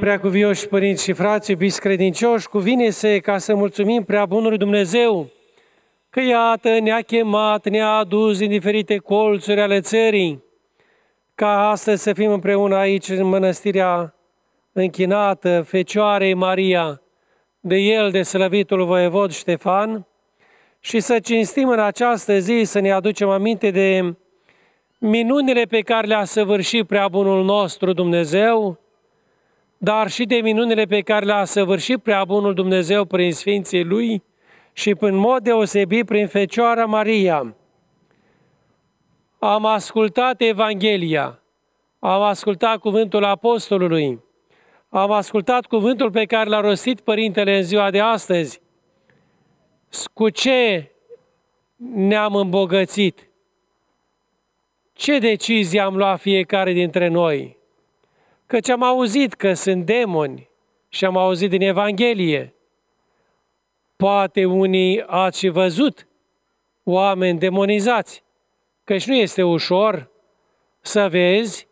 Preacuvioși părinți și frați, iubiți credincioși, cuvine-se ca să mulțumim prea bunului Dumnezeu că iată ne-a chemat, ne-a adus din diferite colțuri ale țării, ca astăzi să fim împreună aici în mănăstirea închinată Fecioarei Maria, de el, de slăvitul voievod Ștefan, și să cinstim în această zi, să ne aducem aminte de minunile pe care le-a săvârșit prea bunul nostru Dumnezeu, dar și de minunile pe care le-a săvârșit prea bunul Dumnezeu prin Sfinții Lui și în mod deosebit prin Fecioara Maria. Am ascultat Evanghelia, am ascultat cuvântul Apostolului, am ascultat cuvântul pe care l-a rostit Părintele în ziua de astăzi. Cu ce ne-am îmbogățit? Ce decizii am luat fiecare dintre noi? Căci am auzit că sunt demoni și am auzit din Evanghelie. Poate unii ați și văzut oameni demonizați, căci nu este ușor să vezi,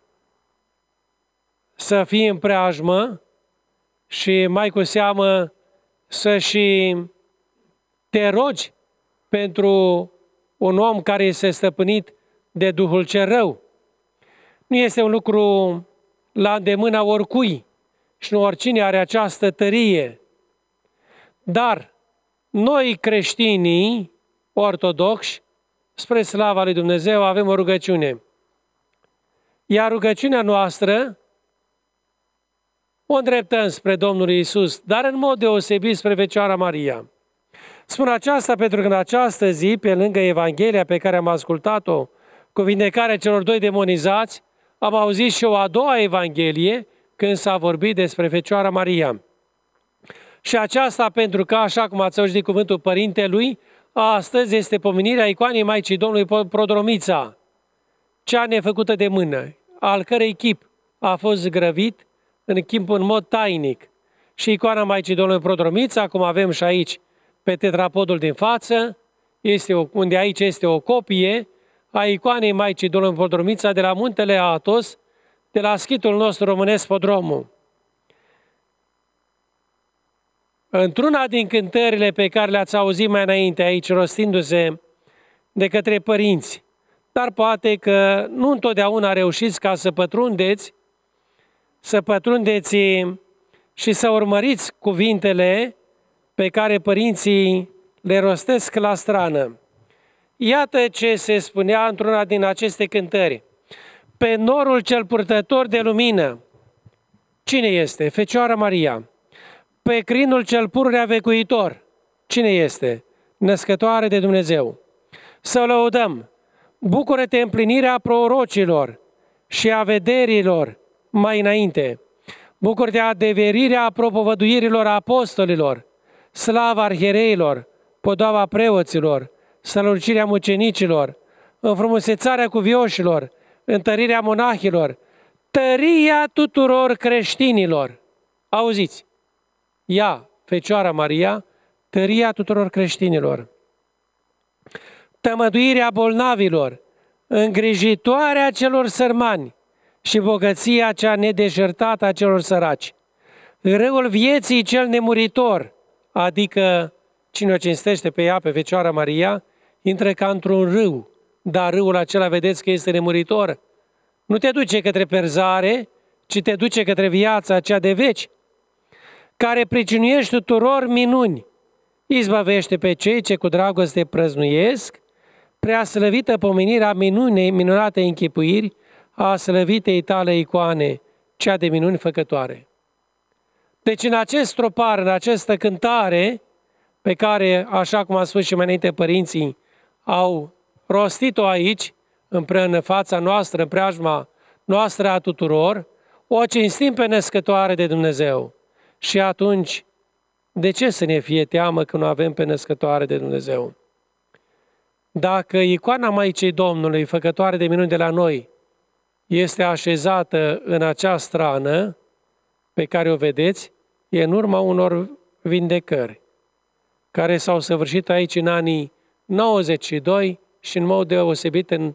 să fii în preajmă și mai cu seamă să și te rogi pentru un om care este stăpânit de Duhul cel rău. Nu este un lucru la îndemâna oricui și nu oricine are această tărie. Dar noi creștinii ortodoxi, spre slava lui Dumnezeu, avem o rugăciune. Iar rugăciunea noastră o îndreptăm spre Domnul Iisus, dar în mod deosebit spre Fecioara Maria. Spun aceasta pentru că în această zi, pe lângă Evanghelia pe care am ascultat-o, cu vindecarea celor doi demonizați, am auzit și o a doua Evanghelie când s-a vorbit despre Fecioara Maria. Și aceasta pentru că, așa cum ați auzit cuvântul Părintelui, astăzi este pomenirea icoanei Maicii Domnului Prodromița, cea nefăcută de mână, al cărei chip a fost grăvit în mod tainic. Și icoana Maicii Domnului Prodromița, cum avem și aici pe tetrapodul din față, unde aici este o copie a icoanei Maicii Domnului Prodromița de la Muntele Athos, de la schitul nostru românesc Podromul. Într-una din cântările pe care le-ați auzit mai înainte aici, rostindu-se de către părinți, dar poate că nu întotdeauna reușiți ca să pătrundeți și să urmăriți cuvintele pe care părinții le rostesc la strană. Iată ce se spunea într-una din aceste cântări. Pe norul cel purtător de lumină, cine este? Fecioara Maria. Pe crinul cel pururea vecuitor, cine este? Născătoare de Dumnezeu. Să o lăudăm. Bucură-te împlinirea prorocilor și a vederilor mai înainte. Bucură-te adeverirea propovăduirilor apostolilor, slava arhiereilor, podoaba preoților, strălucirea mucenicilor, înfrumusețarea cuvioșilor, întărirea monahilor, tăria tuturor creștinilor. Auziți, ea, Fecioara Maria, tăria tuturor creștinilor, tămăduirea bolnavilor, îngrijitoarea celor sărmani și bogăția cea nedeșertată a celor săraci, râul vieții cel nemuritor, adică cine o cinstește pe ea, pe Fecioara Maria, intră ca într-un râu, dar râul acela vedeți că este nemuritor. Nu te duce către perzare, ci te duce către viața aceea de veci, care pricinuiește tuturor minuni, izbăvește pe cei ce cu dragoste prăznuiesc, prea slăvită pomenirea minunate închipuiri a slăvitei tale icoane, cea de minuni făcătoare. Deci în acest tropar, în această cântare, pe care, așa cum a spus și mai înainte părinții, au rostit-o aici, în fața noastră, în preajma noastră a tuturor, o cinstim pe Născătoare de Dumnezeu. Și atunci, de ce să ne fie teamă că nu avem pe Născătoare de Dumnezeu? Dacă icoana Maicii Domnului, făcătoare de minuni de la noi, este așezată în acea strană pe care o vedeți, e în urma unor vindecări care s-au săvârșit aici în anii 92 și în mod deosebit în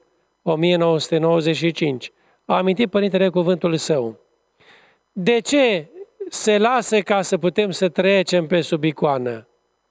1995. A amintit Părintele cuvântul său. De ce se lasă ca să putem să trecem pe sub icoană.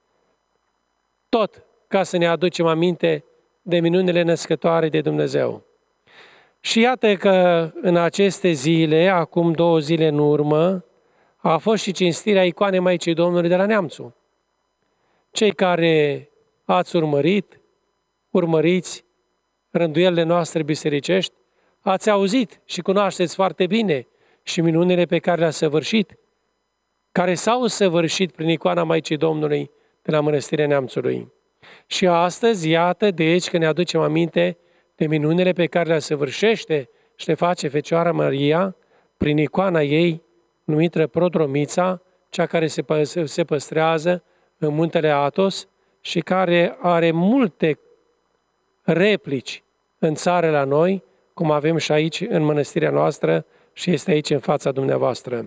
Tot ca să ne aducem aminte de minunile născătoare de Dumnezeu. Și iată că în aceste zile, acum 2 zile în urmă, a fost și cinstirea icoanei Maicii Domnului de la Neamțu. Cei care ați urmăriți rânduielile noastre bisericești, ați auzit și cunoașteți foarte bine și minunile pe care le-a săvârșit, care s-au săvârșit prin icoana Maicii Domnului de la Mănăstirea Neamțului. Și astăzi, iată, deci, că ne aducem aminte de minunile pe care le săvârșește și le face Fecioara Maria prin icoana ei, numită Prodromița, cea care se păstrează în muntele Athos și care are multe replici în țară la noi, cum avem și aici în mănăstirea noastră și este aici în fața dumneavoastră.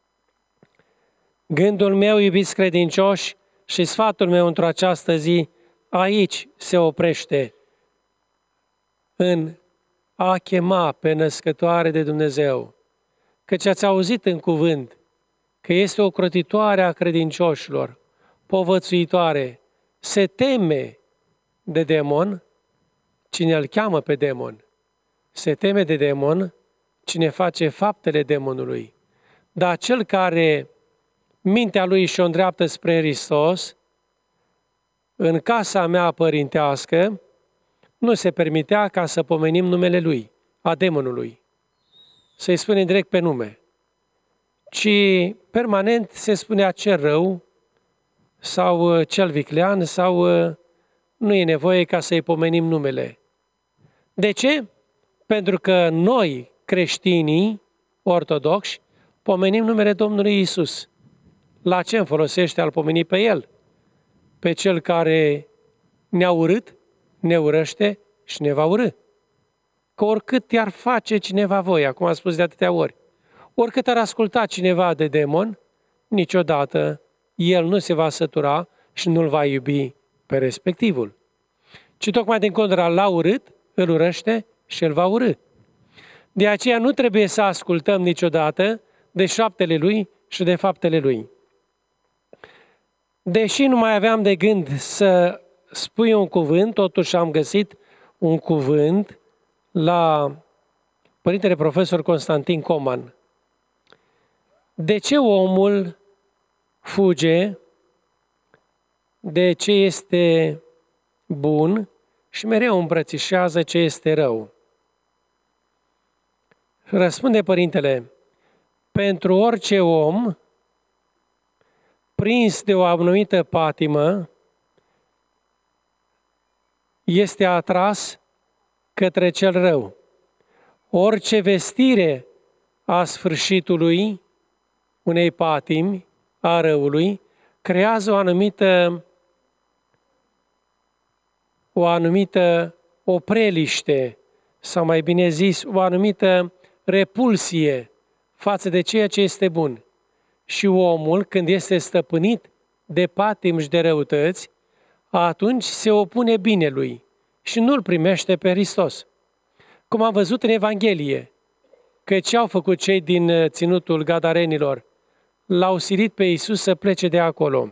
Gândul meu, iubiți credincioși, și sfatul meu într-o această zi, aici se oprește în a chema pe născătoare de Dumnezeu, căci ați auzit în cuvânt că este o crotitoare a credincioșilor, povățuitoare, se teme de demon cine îl cheamă pe demon, se teme de demon cine face faptele demonului, dar cel care mintea lui și-o îndreaptă spre Hristos, în casa mea părintească, nu se permitea ca să pomenim numele lui, a demonului, să-i spunem direct pe nume, ci permanent se spunea cel rău sau cel viclean sau nu e nevoie ca să-i pomenim numele. De ce? Pentru că noi, creștinii ortodoxi, pomenim numele Domnului Iisus. La ce îmi folosește a-L pomeni pe El? Pe Cel care ne-a urât, ne urăște și ne va urâ. Că oricât i-ar face cineva voia, cum am spus de atâtea ori, oricât ar asculta cineva de demon, niciodată el nu se va sătura și nu-l va iubi pe respectivul. Ci tocmai din contră, l-a urât, îl urăște și îl va urâ. De aceea nu trebuie să ascultăm niciodată de șaptele lui și de faptele lui. Deși nu mai aveam de gând să spui un cuvânt, totuși am găsit un cuvânt la Părintele Profesor Constantin Coman. De ce omul fuge de ce este bun și mereu îmbrățișează ce este rău? Răspunde Părintele, pentru orice om prins de o anumită patimă este atras către cel rău. Orice vestire a sfârșitului unei patimi, a răului, creează o anumită opreliște, sau mai bine zis, o anumită repulsie față de ceea ce este bun. Și omul, când este stăpânit de patimi și de răutăți, atunci se opune binelui și nu-L primește pe Hristos. Cum am văzut în Evanghelie, că ce au făcut cei din ținutul Gadarenilor? L-au silit pe Iisus să plece de acolo.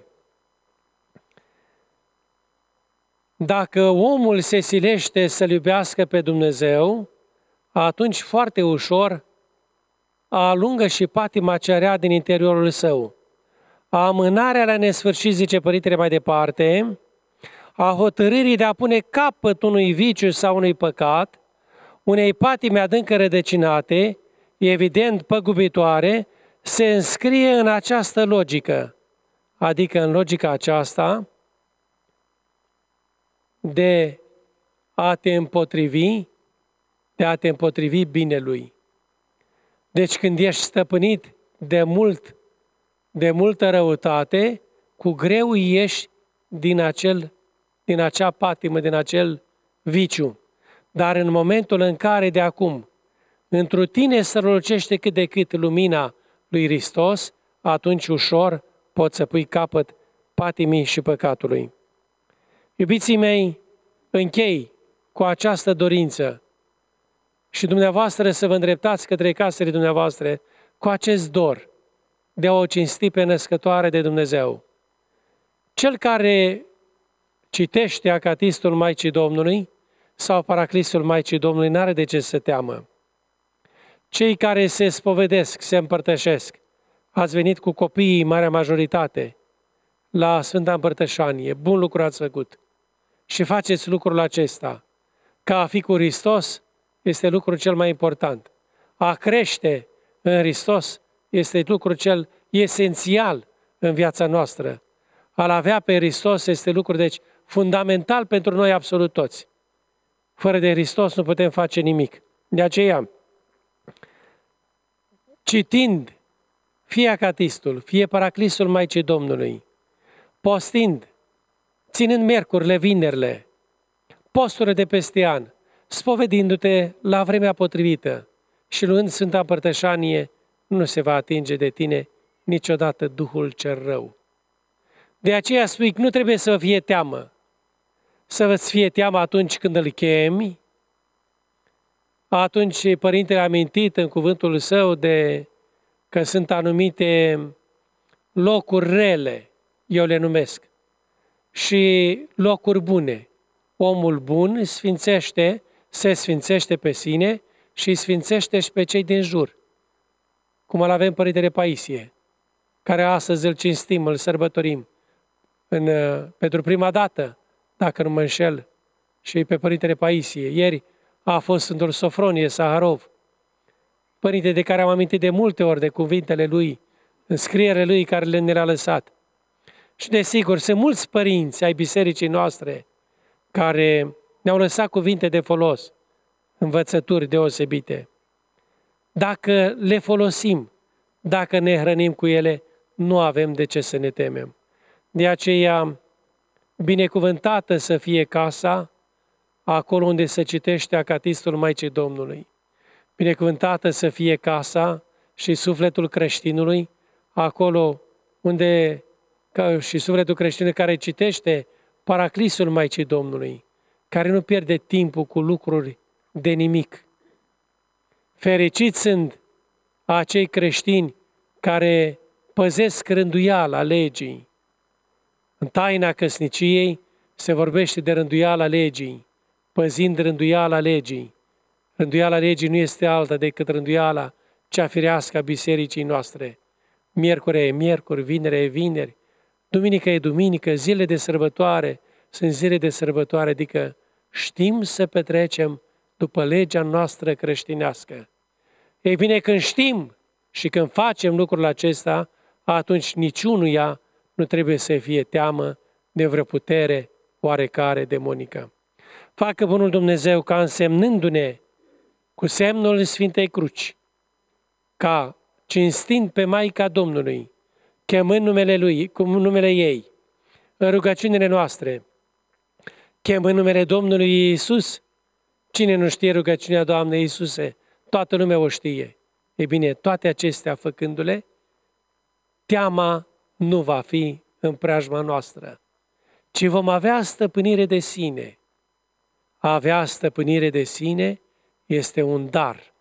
Dacă omul se silește să-L iubească pe Dumnezeu, atunci foarte ușor alungă și patima ce rea din interiorul său. Amânarea la nesfârșit, zice Părintele mai departe, a hotărârii de a pune capăt unui viciu sau unui păcat, unei patime adâncă rădăcinate, evident păgubitoare, se înscrie în această logică, adică în logica aceasta de a te împotrivi binelui. Deci când ești stăpânit de multă răutate, cu greu ieși din acea patimă, din acel viciu. Dar în momentul în care de acum întru tine strălucește cât de cât lumina lui Hristos, atunci ușor poți să pui capăt patimii și păcatului. Iubiții mei, închei cu această dorință și dumneavoastră să vă îndreptați către casele dumneavoastră cu acest dor de a o cinsti pe născătoare de Dumnezeu. Cel care citește acatistul Maicii Domnului sau paraclisul Maicii Domnului n-are de ce să teamă. Cei care se spovedesc, se împărtășesc, ați venit cu copiii, marea majoritate, la Sfânta Împărtășanie, bun lucru ați făcut. Și faceți lucrul acesta. Ca a fi cu Hristos este lucrul cel mai important. A crește în Hristos este lucrul cel esențial în viața noastră. A-L avea pe Hristos este lucru, deci, fundamental pentru noi absolut toți. Fără de Hristos nu putem face nimic. De aceea, citind fie acatistul, fie paraclisul Maicii Domnului, postind, ținând miercurile, vinerile, posturile de peste an, spovedindu-te la vremea potrivită și luând Sfânta Împărtășanie, nu se va atinge de tine niciodată Duhul cel rău. De aceea spui că nu trebuie să vă fie teamă. Să vă fie teamă atunci când îl chemi. Atunci Părintele a amintit în cuvântul său de că sunt anumite locuri rele, eu le numesc, și locuri bune. Omul bun se sfințește pe sine și sfințește și pe cei din jur. Cum îl avem Părintele Paisie, care astăzi îl cinstim, îl sărbătorim pentru prima dată, dacă nu mă înșel, și pe Părintele Paisie. Ieri a fost Sfântul Sofronie Saharov, părinte de care am amintit de multe ori de cuvintele lui, în scrierile lui care ne le-a lăsat. Și desigur, sunt mulți părinți ai bisericii noastre care ne-au lăsat cuvinte de folos, învățături deosebite. Dacă le folosim, dacă ne hrănim cu ele, nu avem de ce să ne temem. De aceea, binecuvântată să fie casa, acolo unde se citește acatistul Maicii Domnului. Binecuvântată să fie casa și sufletul creștinului, acolo unde și sufletul creștinului care citește paraclisul Maicii Domnului, care nu pierde timpul cu lucruri de nimic. Fericiți sunt acei creștini care păzesc rânduiala legii. În taina căsniciei se vorbește de rânduiala legii, păzind rânduiala legii. Rânduiala legii nu este alta decât rânduiala cea firească a bisericii noastre. Miercuri e miercuri, vineri e vineri, duminică e duminică, zile de sărbătoare sunt zile de sărbătoare, adică știm să petrecem după legea noastră creștinească. Ei bine, când știm și când facem lucrul acesta, atunci niciunuia nu trebuie să fie teamă de vreo putere oarecare demonică. Facă bunul Dumnezeu ca însemnându-ne cu semnul Sfintei Cruci, ca cinstind pe Maica Domnului, chemând numele Lui, cu numele ei, în rugăciunile noastre, chemând numele Domnului Iisus. Cine nu știe rugăciunea Doamnei Iisuse? Toată lumea o știe. Ei bine, toate acestea făcându-le, teama nu va fi în preajma noastră, ci vom avea stăpânire de sine. A avea stăpânire de sine este un dar.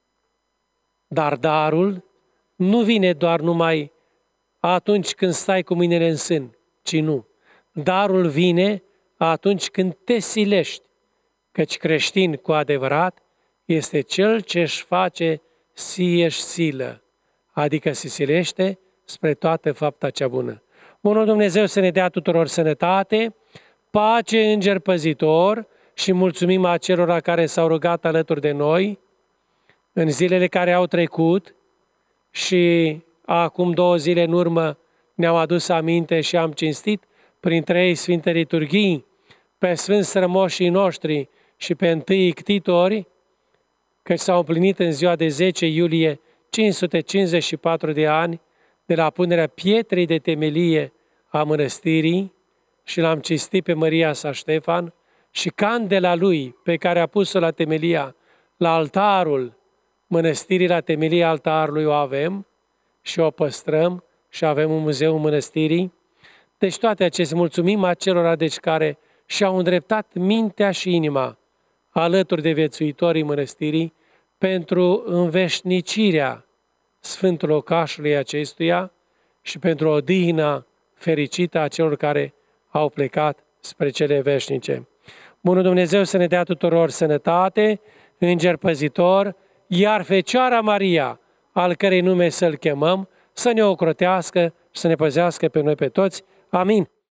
Dar darul nu vine doar numai atunci când stai cu mâinile în sân, ci nu. Darul vine atunci când te silești, căci creștin cu adevărat este cel ce își face sie-și silă, adică se silește spre toată fapta cea bună. Bunul Dumnezeu să ne dea tuturor sănătate, pace, înger păzitor și mulțumim acelora care s-au rugat alături de noi în zilele care au trecut și acum 2 zile în urmă ne-au adus aminte și am cinstit printre ei Sfinte Liturghii pe Sfânți Strămoșii noștri și pe întâi ctitori, că s-au împlinit în ziua de 10 iulie 554 de ani de la punerea pietrei de temelie a mănăstirii și l-am cinstit pe Maria sa Ștefan și candela lui pe care a pus-o la temelia, la altarul mănăstirii, la temelia altarului o avem și o păstrăm și avem un muzeu în mănăstirii. Deci toate acestea, mulțumim acelora deci care și-au îndreptat mintea și inima alături de viețuitorii mănăstirii pentru înveșnicirea sfântul locașului acestuia și pentru odihna fericită a celor care au plecat spre cele veșnice. Bunul Dumnezeu să ne dea tuturor sănătate, Înger păzitor, iar Fecioara Maria, al cărei nume să-L chemăm, să ne ocrotească, să ne păzească pe noi pe toți. Amin.